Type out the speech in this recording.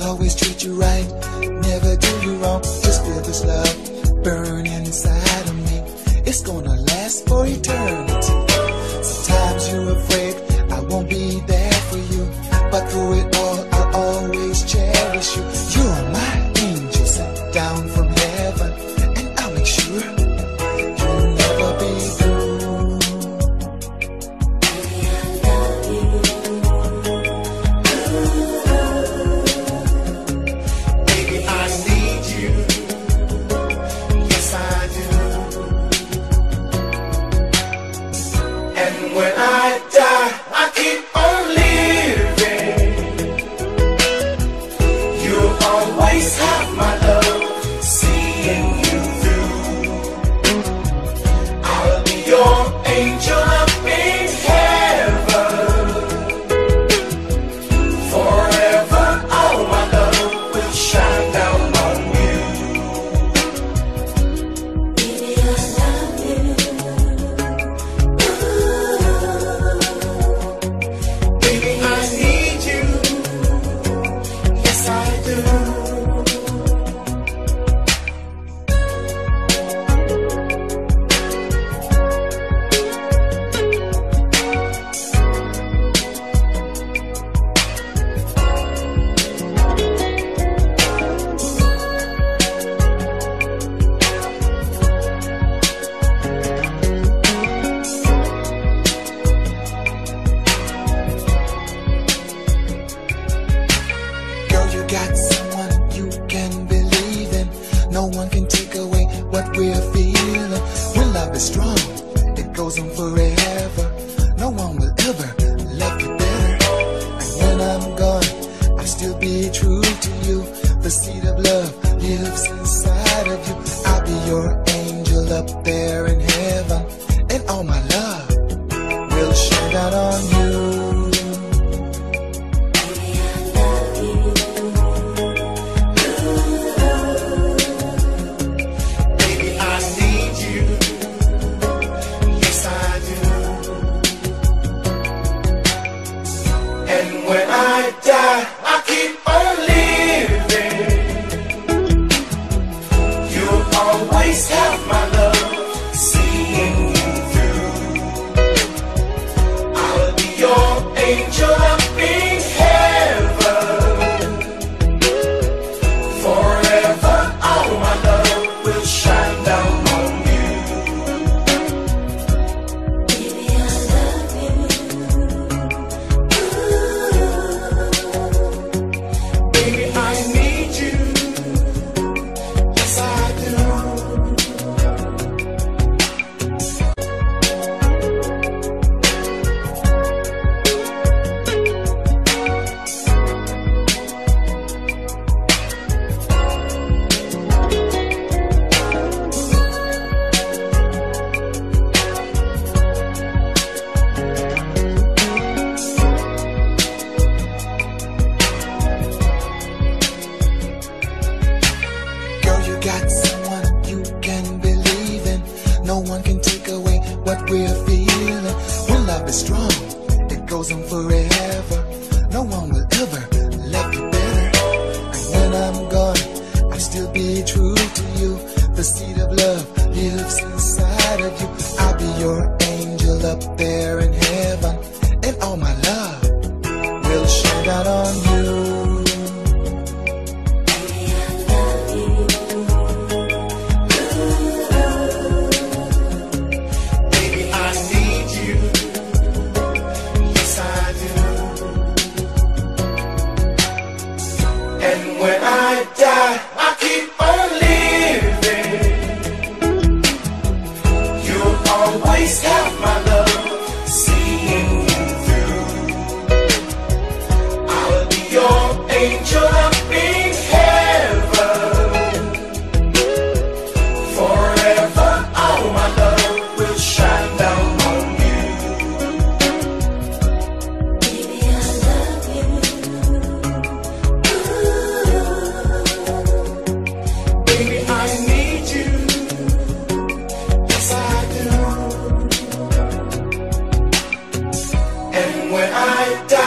always treat you right, never do you wrong. Just feel this love burning inside of me. It's gonna last for eternity. Sometimes you're afraid I won't be there for you, but through it all I'll always cherish you. You're my angel sent down from heaven, and I'll make sure you'll never be through. When I die, I keep on living. You'll always have my love, seeing you through. I'll be your angel up in heaven. Forever, all my love will shine down on you. Baby, I love you. Got someone you can believe in. No one can take away what we're feeling. When love is strong, it goes on forever. No one will ever love you better. And when I'm gone, I'll still be true to you. The seed of love lives inside of you. I'll be your angel up there in heaven, and all my love will shine down on you. And when I die, I keep on living. You'll always have my love, seeing you through. I'll be your angel up in heaven. Forever, all my love will shine down on you. Baby, I love you. Baby, I need you. Yes, I do. Got someone you can believe in. No one can take away what we're feeling. When love is strong, it goes on forever. No one will ever love you better. And when I'm gone, I'll still be true to you. The seed of love lives inside of you. I'll be your angel up there in heaven, and all my love will shine down on you. And when I die, I keep on living. You'll always have my love, seeing you through. I'll be your angel up in heaven. Forever, all my love will shine down on you. Baby, I love you. Baby, I need you. Yes, I do. And when I die,